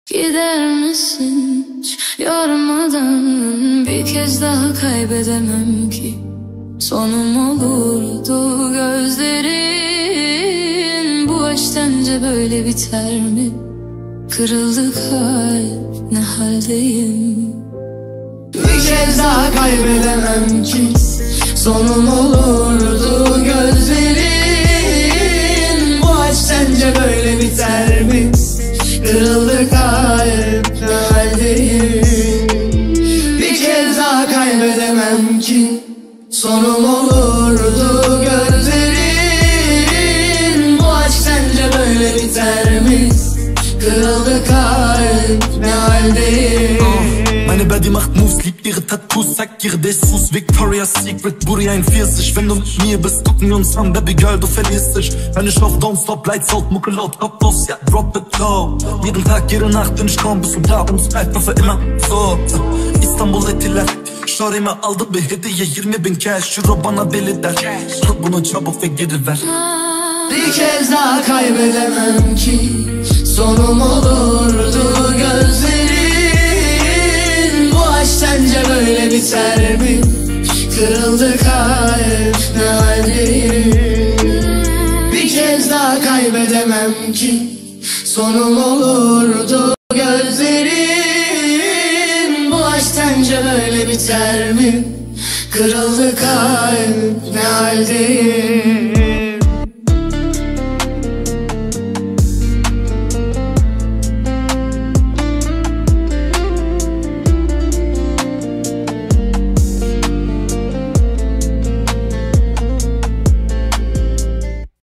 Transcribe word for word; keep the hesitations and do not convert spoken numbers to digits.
Gider misin hiç yormadan? Bir kez daha kaybedemem ki. Sonum olurdu gözlerin. Bu aşk sence böyle biter mi? Kırıldı kalp, ne haldeyim? Bir kez daha kaybedemem ki. Sonum olurdu gözlerin. Bu aşk sence böyle biter mi? Kırıldı kalp, ne haldeyim? Bir kez daha kaybedemem ki. Sonum olurdu gözlerin. Bu aşk sence böyle biter mi? Kırıldı kalp, ne haldeyim? Meine Body macht Moves, liebt ihre Tattoos, zeigt ihre Dessous. Victoria's Secret, Booty einundvierzig. Wenn du mit mir bist, gucken wir uns an, Baby Girl, du verlierst dich. Wenn ich auf Don't Stop, Lights Out, Mucke laut, Kopf los, ja, drop it low. Jeden Tag, jede Nacht, wenn ich komm, bist du da und es bleibt noch für immer so. İstanbul etiler, şarime aldı bir hediye, yirmi bin cash, euro bana deli der. Al bunu çabuk ve geri ver. Bir kez daha kaybedemem ki. Sonum olurdu gözlerin. Bu aşk sence böyle biter mi? Kırıldı kalp, ne haldeyim? Bir kez daha kaybedemem ki. Sonum olurdu gözlerin. Bu aşk sence böyle biter mi? Kırıldı kalp, ne haldeyim?